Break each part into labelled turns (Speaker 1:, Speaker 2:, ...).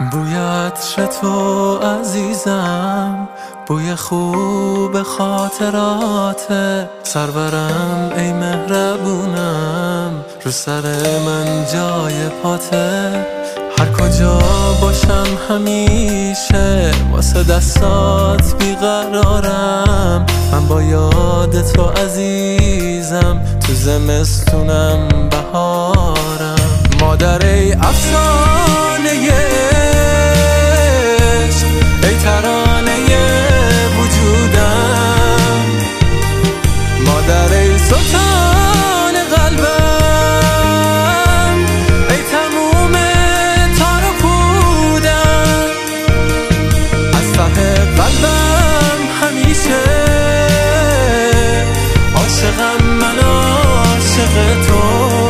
Speaker 1: بوی عطر تو عزیزم، بوی خوب خاطرات سرورم ای مهربونم، رو سر من جای پاته. هر کجا باشم همیشه واسه دستات بیقرارم، من با یاد تو عزیزم، تو زمستونم بهارم. مادر ای افسانه عشق، ای ترانه وجودم، مادر ای سلطان قلبم، ای تموم تار و پودم. از ته قلبم همیشه عاشقم، من عاشق تو،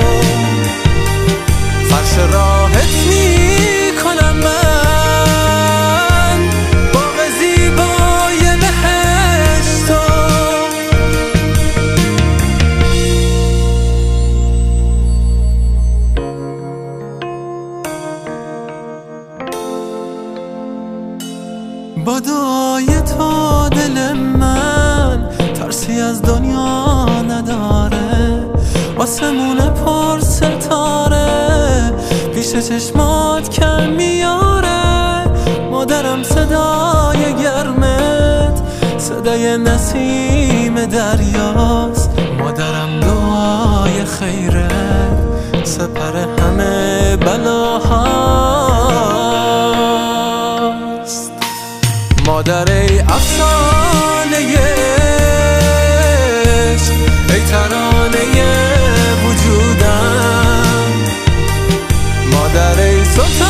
Speaker 1: فرش راحت میکنم من، باغ زیبای بهشتو. با دعای تو دل من ترسی از دنیا نداره، آسمون پر ستاره پیش چشمات کم میاره. مادرم صدای گرمت صدای نسیم دریاست، مادرم دعای خیرت سپر همه بلاهاست. مادر ای افسانه عشق، ای ترانه وجودم، مادر ای سلطان